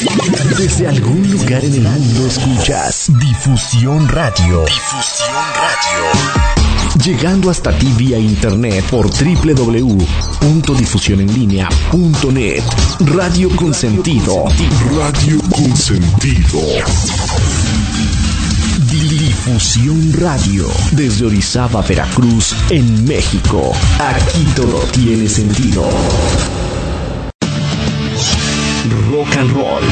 Desde algún lugar en el mundo escuchas Difusión Radio. Difusión Radio. Llegando hasta ti vía internet por www.difusionenlinea.net. Radio con sentido. Radio con sentido. Difusión Radio. Desde Orizaba, Veracruz, en México. Aquí todo tiene sentido. Rock and roll.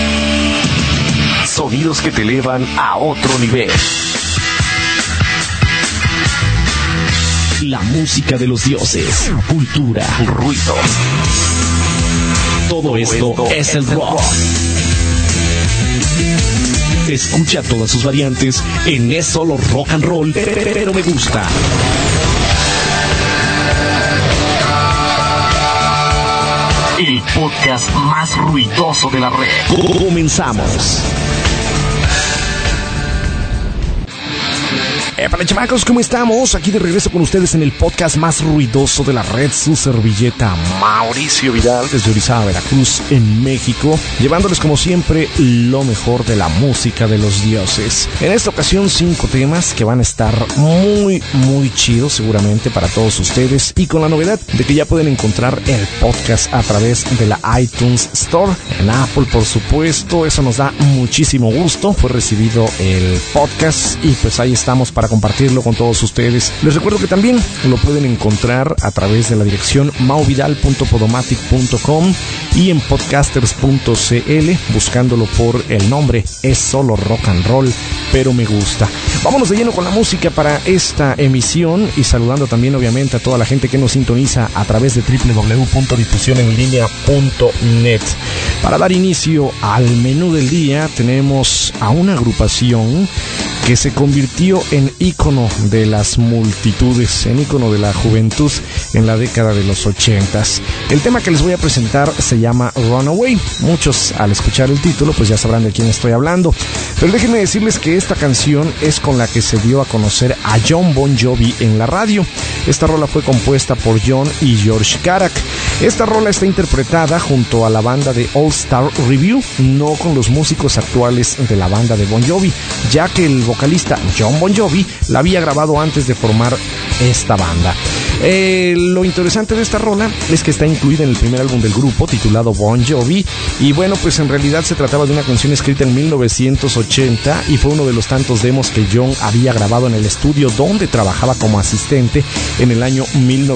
Sonidos que te elevan a otro nivel. La música de los dioses, cultura, ruido. Todo esto es el rock. Escucha todas sus variantes en Es Solo Rock and Roll, pero me gusta. El podcast más ruidoso de la red. Comenzamos. Para chamacos, ¿cómo estamos? Aquí de regreso con ustedes en el podcast más ruidoso de la red, su servilleta Mauricio Vidal, desde Orizaba, Veracruz, en México, llevándoles como siempre lo mejor de la música de los dioses. En esta ocasión 5 temas que van a estar muy chidos seguramente para todos ustedes, y con la novedad de que ya pueden encontrar el podcast a través de la iTunes Store, en Apple por supuesto. Eso nos da muchísimo gusto. Fue recibido el podcast y pues ahí estamos para compartirlo con todos ustedes. Les recuerdo que también lo pueden encontrar a través de la dirección mauvidal.podomatic.com y en podcasters.cl, buscándolo por el nombre Es Solo Rock and Roll, pero me gusta. Vámonos de lleno con la música para esta emisión, y saludando también obviamente a toda la gente que nos sintoniza a través de www.difusionenlinea.net. Para dar inicio al menú del día, tenemos a una agrupación que se convirtió en ícono de las multitudes, en ícono de la juventud en la década de los 80s. El tema que les voy a presentar se llama Runaway. Muchos al escuchar el título pues ya sabrán de quién estoy hablando, pero déjenme decirles que esta canción es con la que se dio a conocer a Jon Bon Jovi en la radio. Esta rola fue compuesta por Jon y George Carac. Esta rola está interpretada junto a la banda de All Star Review, no con los músicos actuales de la banda de Bon Jovi, ya que el vocalista Jon Bon Jovi la había grabado antes de formar esta banda. Lo interesante de esta rola es que está incluida en el primer álbum del grupo, titulado Bon Jovi, y bueno, pues en realidad se trataba de una canción escrita en 1980 y fue uno de los tantos demos que Jon había grabado en el estudio donde trabajaba como asistente en el año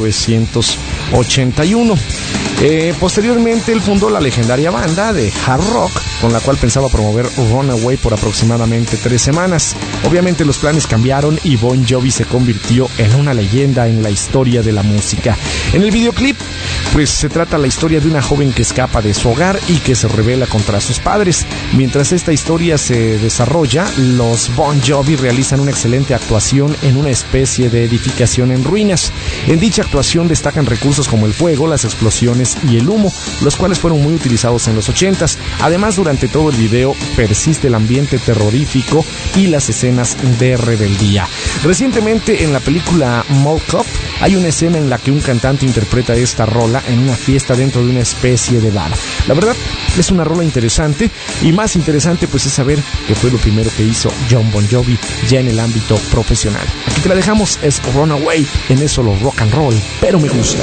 1981. Posteriormente él fundó la legendaria banda de hard rock con la cual pensaba promover Runaway por aproximadamente 3 semanas. Obviamente los planes cambiaron y Bon Jovi se convirtió en una leyenda en la historia de la música. En el videoclip pues se trata la historia de una joven que escapa de su hogar y que se rebela contra sus padres. Mientras esta historia se desarrolla, los Bon Jovi realizan una excelente actuación en una especie de edificación en ruinas. En dicha actuación destacan recursos como el fuego, las explosiones y el humo, los cuales fueron muy utilizados en los 80s. Además, durante todo el video persiste el ambiente terrorífico y las escenas de rebeldía. Recientemente en la película Mall Cop hay una escena en la que un cantante interpreta esta rola en una fiesta dentro de una especie de bar. La verdad es una rola interesante, y más interesante pues es saber que fue lo primero que hizo Jon Bon Jovi ya en el ámbito profesional. Aquí te la dejamos, es Runaway en Es Solo Rock and Roll, pero me gusta.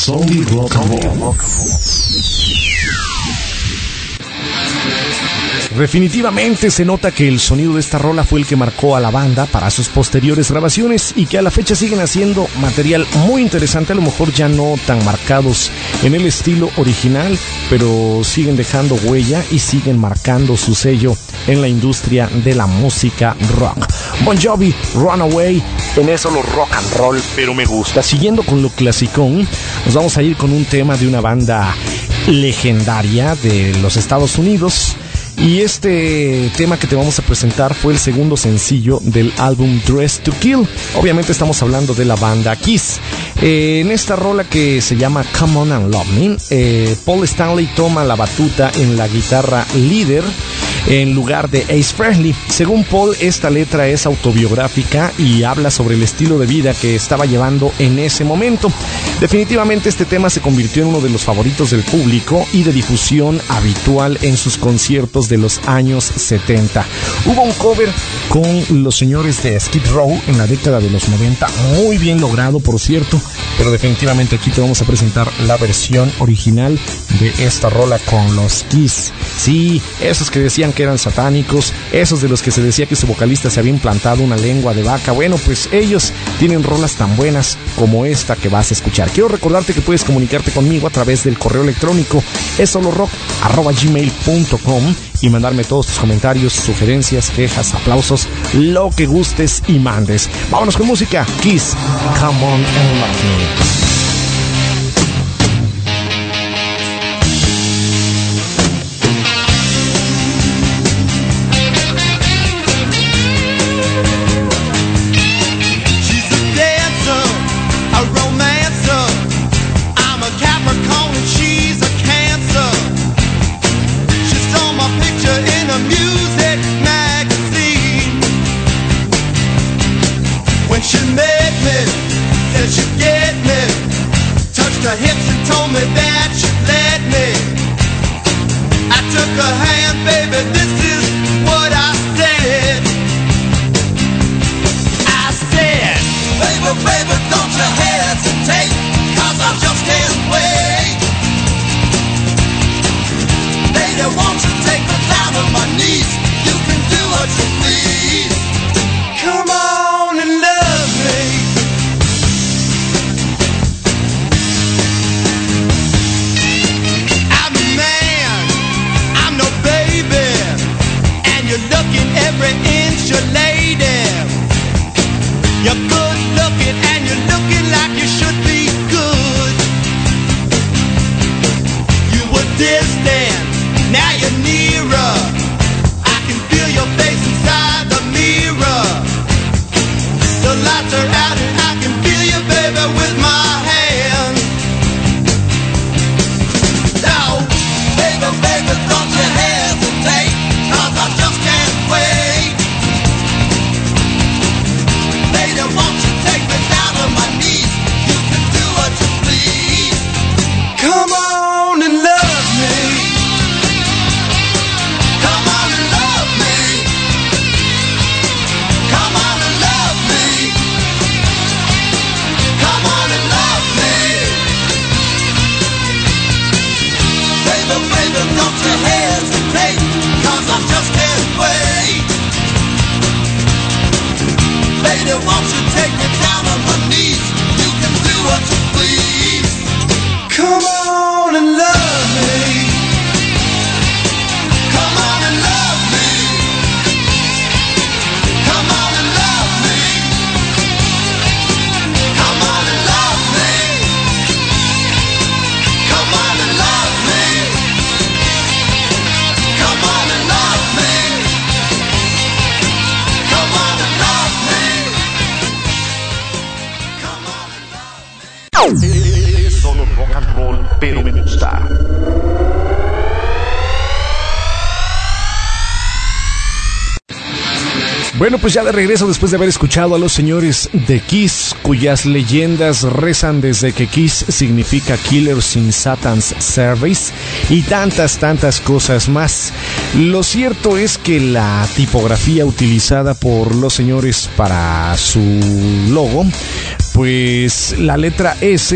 only rock and roll. Definitivamente se nota que el sonido de esta rola fue el que marcó a la banda para sus posteriores grabaciones y que a la fecha siguen haciendo material muy interesante, a lo mejor ya no tan marcados en el estilo original, pero siguen dejando huella y siguen marcando su sello en la industria de la música rock. Bon Jovi, Runaway, en eso lo rock and roll, pero me gusta. Siguiendo con lo clasicón, nos vamos a ir con un tema de una banda legendaria de los Estados Unidos. Y este tema que te vamos a presentar fue el segundo sencillo del álbum Dressed to Kill. Obviamente estamos hablando de la banda Kiss. En esta rola que se llama Come On and Love Me, Paul Stanley toma la batuta en la guitarra líder en lugar de Ace Frehley. Según Paul, esta letra es autobiográfica y habla sobre el estilo de vida que estaba llevando en ese momento. Definitivamente este tema se convirtió en uno de los favoritos del público y de difusión habitual en sus conciertos de los años 70. Hubo un cover con los señores de Skid Row en la década de los 90, muy bien logrado, por cierto, pero definitivamente aquí te vamos a presentar la versión original de esta rola con los Kiss. Sí, esos que decían que eran satánicos, esos de los que se decía que su vocalista se había implantado una lengua de vaca. Bueno, pues ellos tienen rolas tan buenas como esta que vas a escuchar. Quiero recordarte que puedes comunicarte conmigo a través del correo electrónico esolorock@gmail.com y mandarme todos tus comentarios, sugerencias, quejas, aplausos, lo que gustes y mandes. Vámonos con música. Kiss, Come On and Love Me. She met me, said she'd get me, touched her hips and told me that she'd let me. I took her hand, baby, this is what I said. I said, baby, baby, don't you hesitate, 'cause I just can't wait. Lady, won't you take me down on my knees, you can do what you please. Come on and love me. I'm a man, I'm no baby, and you're looking every inch a lady. You're good looking and you're looking like you should be good. You were distant, now you're nearer. I can feel your face inside the mirror. The lights are out and I can feel you, baby, with my hand. Now, baby, baby, don't you hesitate, 'cause I just can't wait. Lady, won't you take me down on my knees, you can do what you please. Come on and love me. Come on and love me. Come on and love me. Come on and love me. Baby, baby, don't you hesitate, 'cause I just can't wait. Lady, won't you take me down on my knees, you can do what you please. Come on and love me. Come on and love me. Come on and love me. Come on and love me. Come on and love me. Come on and love me. Come on and love me. Come on and love me. Es solo rock and roll, pero me gusta. Bueno, pues ya de regreso después de haber escuchado a los señores de Kiss, cuyas leyendas rezan desde que Kiss significa Killers in Satan's Service y tantas cosas más. Lo cierto es que la tipografía utilizada por los señores para su logo, pues la letra S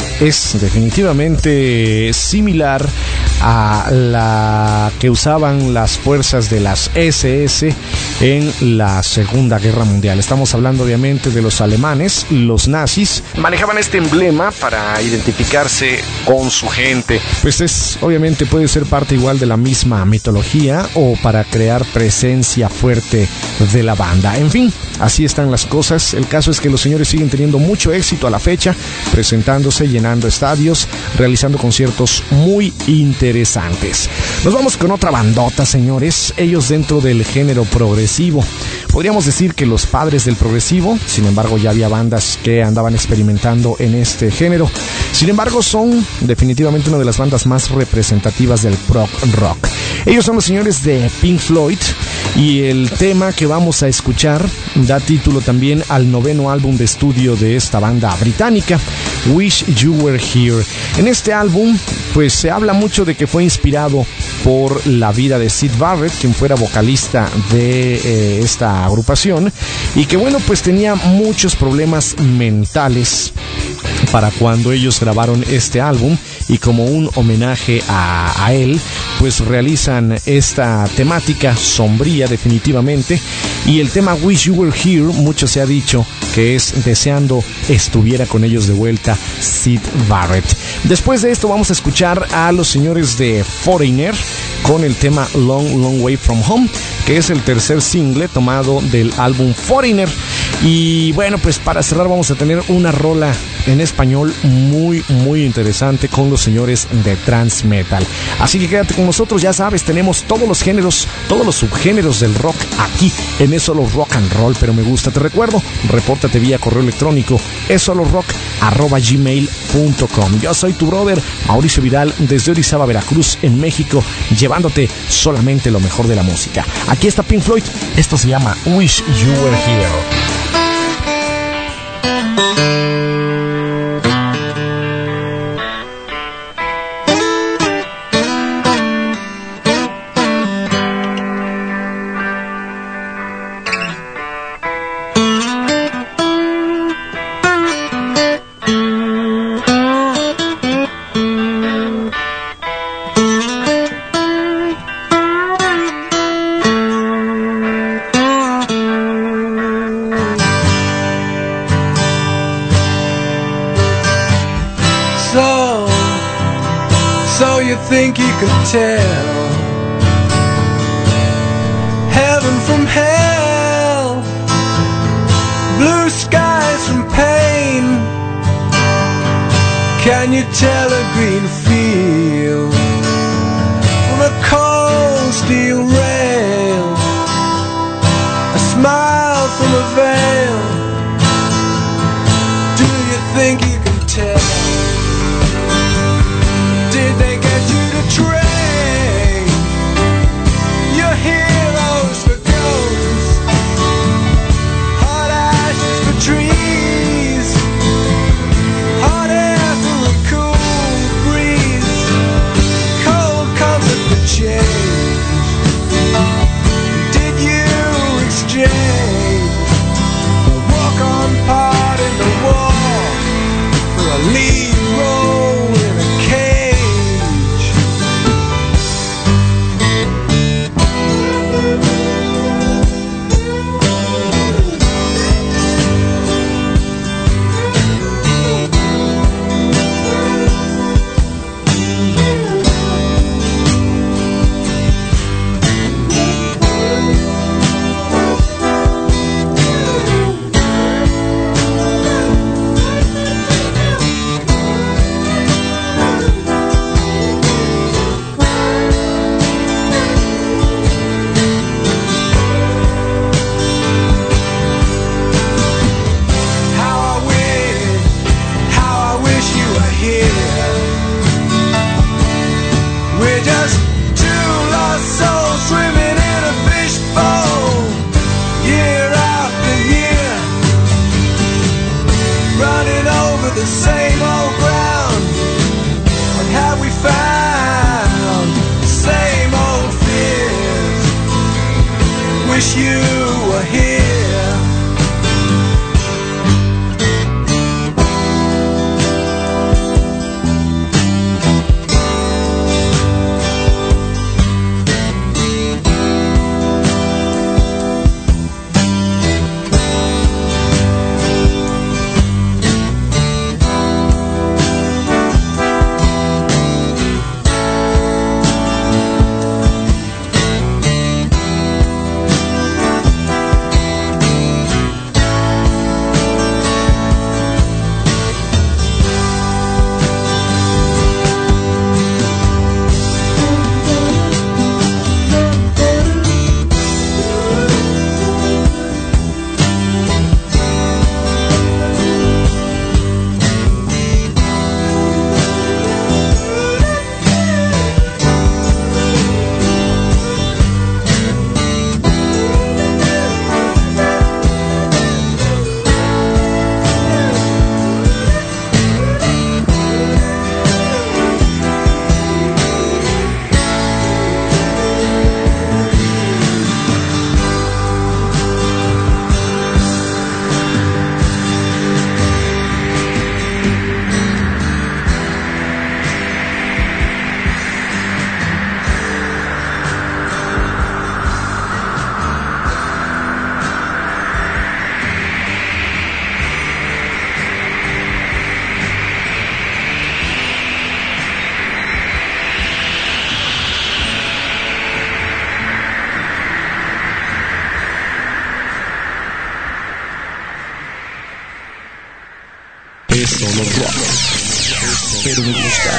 es definitivamente similar a la que usaban las fuerzas de las SS en la Segunda Guerra Mundial. Estamos hablando obviamente de los alemanes, los nazis, manejaban este emblema para identificarse con su gente. Pues obviamente puede ser parte igual de la misma mitología o para crear presencia fuerte de la banda. En fin, así están las cosas. El caso es que los señores siguen teniendo mucho éxito a la fecha, presentándose, llenando estadios, realizando conciertos muy interesantes. Nos vamos con otra bandota, señores. Ellos dentro del género progresivo. Podríamos decir que los padres del progresivo. Sin embargo, ya había bandas que andaban experimentando en este género. Sin embargo, son definitivamente una de las bandas más representativas del prog rock. Ellos son los señores de Pink Floyd, y el tema que vamos a escuchar da título también al 9º álbum de estudio de esta banda británica, Wish You Were Here. En este álbum pues se habla mucho de que fue inspirado por la vida de Syd Barrett, quien fuera vocalista de esta agrupación, y que bueno, pues tenía muchos problemas mentales para cuando ellos grabaron este álbum, y como un homenaje a él, pues realizan esta temática sombría definitivamente, y el tema Wish You Were Here, mucho se ha dicho que es deseando estuviera con ellos de vuelta Syd Barrett. Después de esto vamos a escuchar a los señores de Foreigner con el tema Long Long Way From Home, que es el tercer single tomado del álbum Foreigner. Y bueno, pues para cerrar vamos a tener una rola en español muy muy interesante con los señores de Trance Metal. Así que quédate con nosotros, ya sabes, tenemos todos los géneros, todos los subgéneros del rock aquí en Es Solo Rock and Roll, pero me gusta. Te recuerdo, repórtate vía correo electrónico esolorock@gmail.com. Yo soy tu brother Mauricio Vidal desde Orizaba, Veracruz, en México, llevándote solamente lo mejor de la música. Aquí está Pink Floyd, esto se llama Wish You Were Here. Think you could tell heaven from hell, blue skies from pain. Can you tell a green field from a cold steel rail, a smile from a veil? Do you think you can tell? Did they get you to train your heroes for ghosts, hot ashes for trees, hot air for a cool breeze? solo rock, pero me gusta.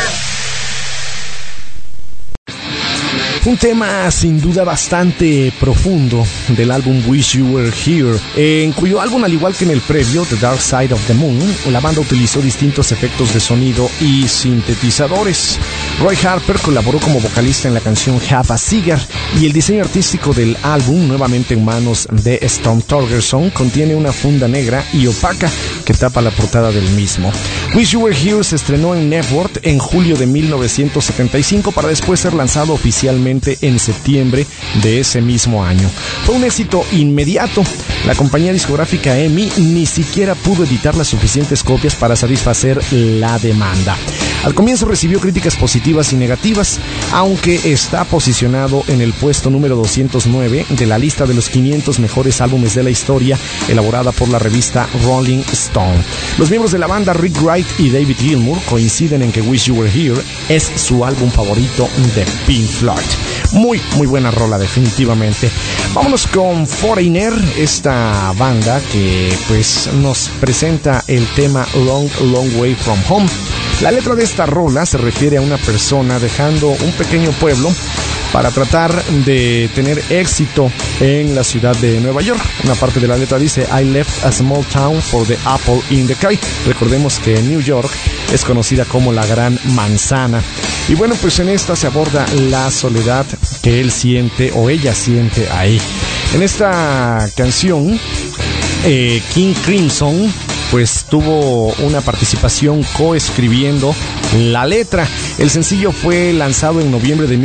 Un tema sin duda bastante profundo del álbum Wish You Were Here, en cuyo álbum, al igual que en el previo, The Dark Side of the Moon, la banda utilizó distintos efectos de sonido y sintetizadores. Roy Harper colaboró como vocalista en la canción Have a Cigar, y el diseño artístico del álbum, nuevamente en manos de Storm Thorgerson, contiene una funda negra y opaca que tapa la portada del mismo. Wish You Were Here se estrenó en Network en julio de 1975 para después ser lanzado oficialmente en septiembre de ese mismo año. Fue un éxito inmediato. La compañía discográfica EMI ni siquiera pudo editar las suficientes copias para satisfacer la demanda. Al comienzo recibió críticas positivas y negativas, aunque está posicionado en el puesto número 209 de la lista de los 500 mejores álbumes de la historia, elaborada por la revista Rolling Stone. Los miembros de la banda, Rick Wright y David Gilmour, coinciden en que Wish You Were Here es su álbum favorito de Pink Floyd. Muy buena rola, definitivamente. Vámonos con Foreigner, esta banda que pues nos presenta el tema Long Way From Home. La letra de esta rola se refiere a una persona dejando un pequeño pueblo para tratar de tener éxito en la ciudad de Nueva York. Una parte de la letra dice: I left a small town for the apple in the sky. Recordemos que New York es conocida como la Gran Manzana. Y bueno, pues en esta se aborda la soledad que él siente o ella siente ahí. En esta canción, King Crimson pues tuvo una participación coescribiendo la letra. El sencillo fue lanzado en noviembre de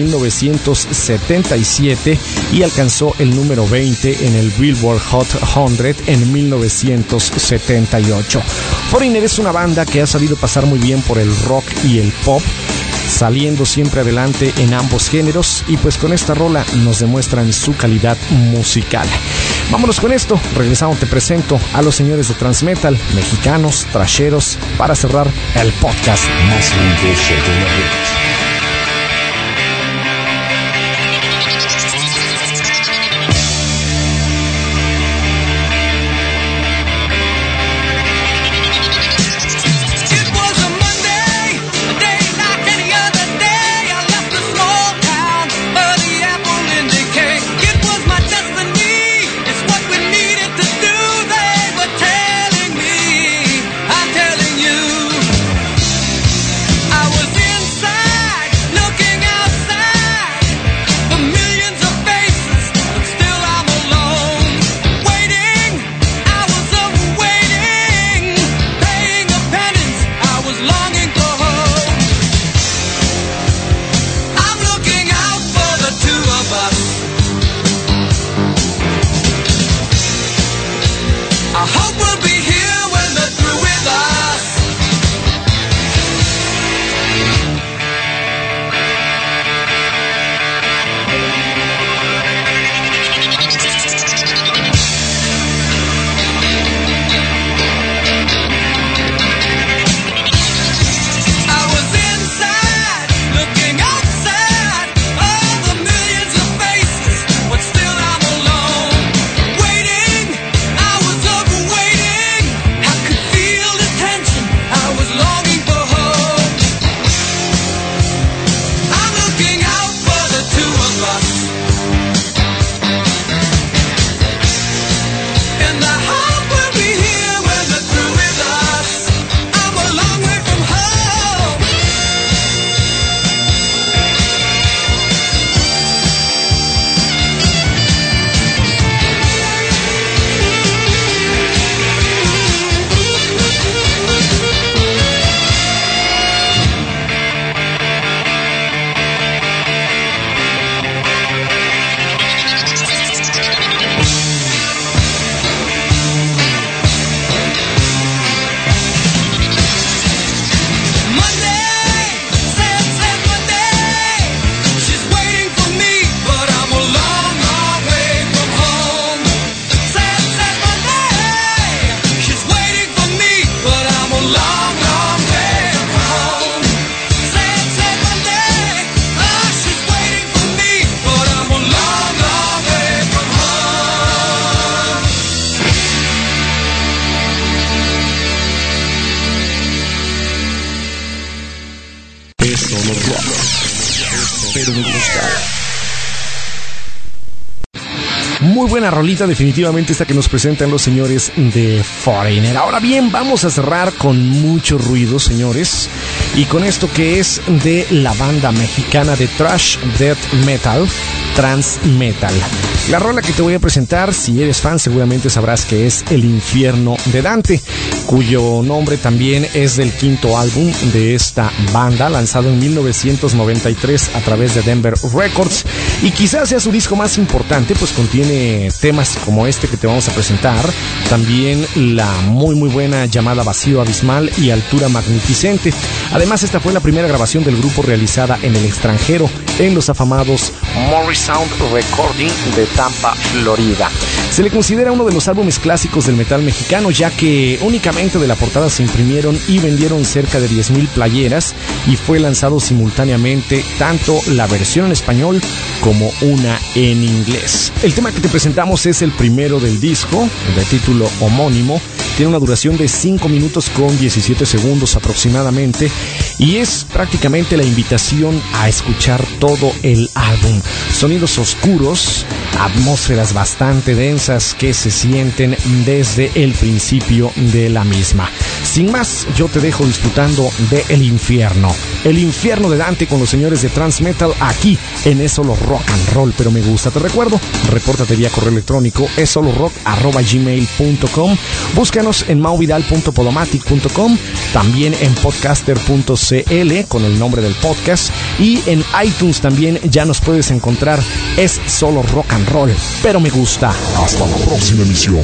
1977 y alcanzó el número 20 en el Billboard Hot 100 en 1978. Foreigner es una banda que ha sabido pasar muy bien por el rock y el pop, saliendo siempre adelante en ambos géneros, y pues con esta rola nos demuestran su calidad musical. Vámonos con esto. Regresando te presento a los señores de Transmetal, mexicanos, trasheros, para cerrar el podcast más lindo de la vida. I was inside pero me gusta. Muy buena rolita, definitivamente esta que nos presentan los señores de Foreigner. Ahora bien, vamos a cerrar con mucho ruido, señores, y con esto que es de la banda mexicana de thrash death metal, Transmetal. La rola que te voy a presentar, si eres fan, seguramente sabrás que es El Infierno de Dante, cuyo nombre también es del quinto álbum de esta banda, lanzado en 1993 a través de Denver Records, y quizás sea su disco más importante, pues contiene temas como este que te vamos a presentar, también la muy buena llamada Vacío Abismal y Altura Magnificente. Además, esta fue la primera grabación del grupo realizada en el extranjero, en los afamados Morris Sound Recording de Tampa, Florida. Se le considera uno de los álbumes clásicos del metal mexicano, ya que únicamente de la portada se imprimieron y vendieron cerca de 10,000 playeras, y fue lanzado simultáneamente tanto la versión en español como una en inglés. El tema que te presentamos es el primero del disco, de título homónimo. Tiene una duración de 5 minutos con 17 segundos aproximadamente, y es prácticamente la invitación a escuchar todo el álbum. Sonidos oscuros, atmósferas bastante densas que se sienten desde el principio de la misma. Sin más, yo te dejo disfrutando de El Infierno de Dante con los señores de Transmetal, aquí en Es Solo Rock and Roll, pero me gusta. Te recuerdo, repórtate vía correo electrónico esolorock@gmail.com. Búscanos en mauvidal.podomatic.com, también en podcaster.cl con el nombre del podcast, y en iTunes también ya nos puedes encontrar. Es Solo Rock and Roll, pero me gusta. Hasta la próxima emisión.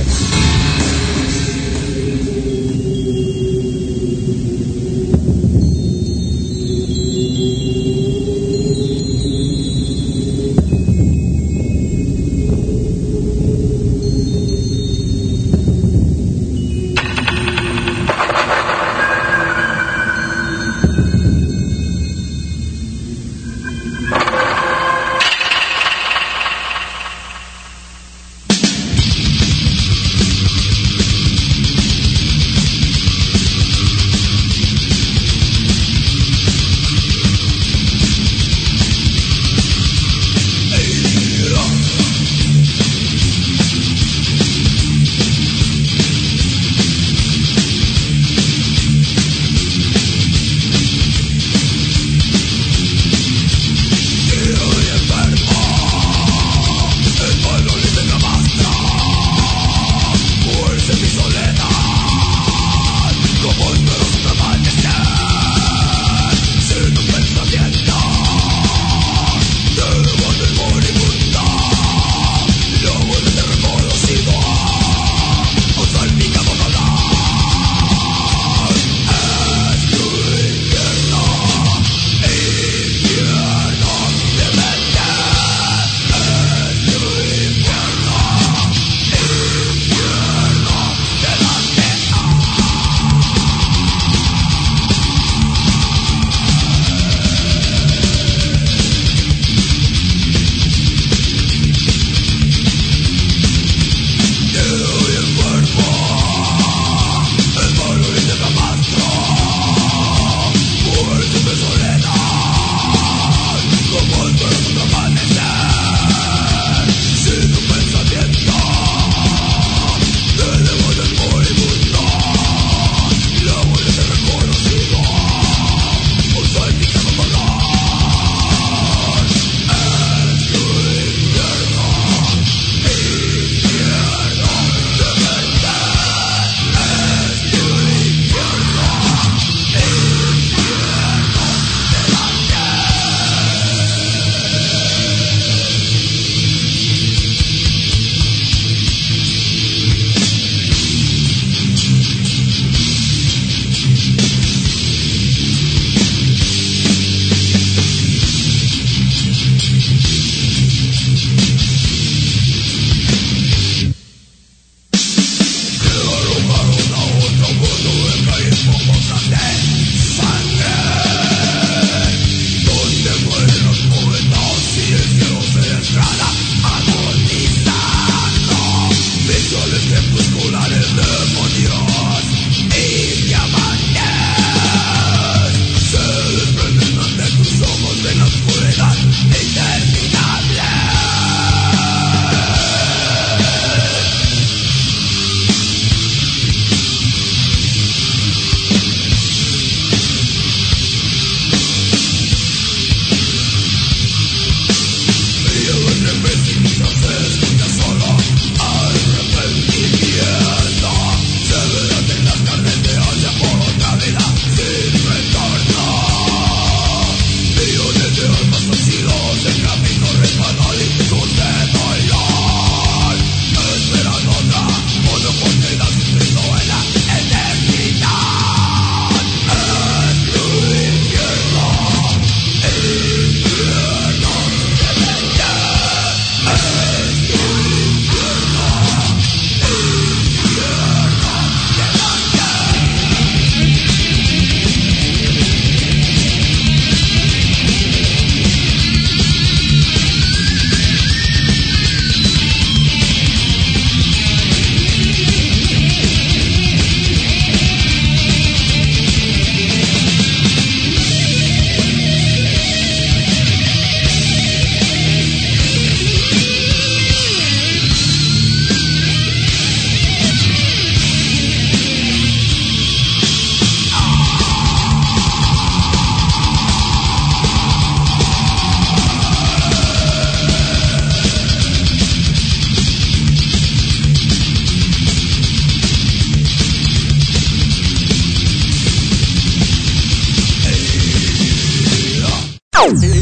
He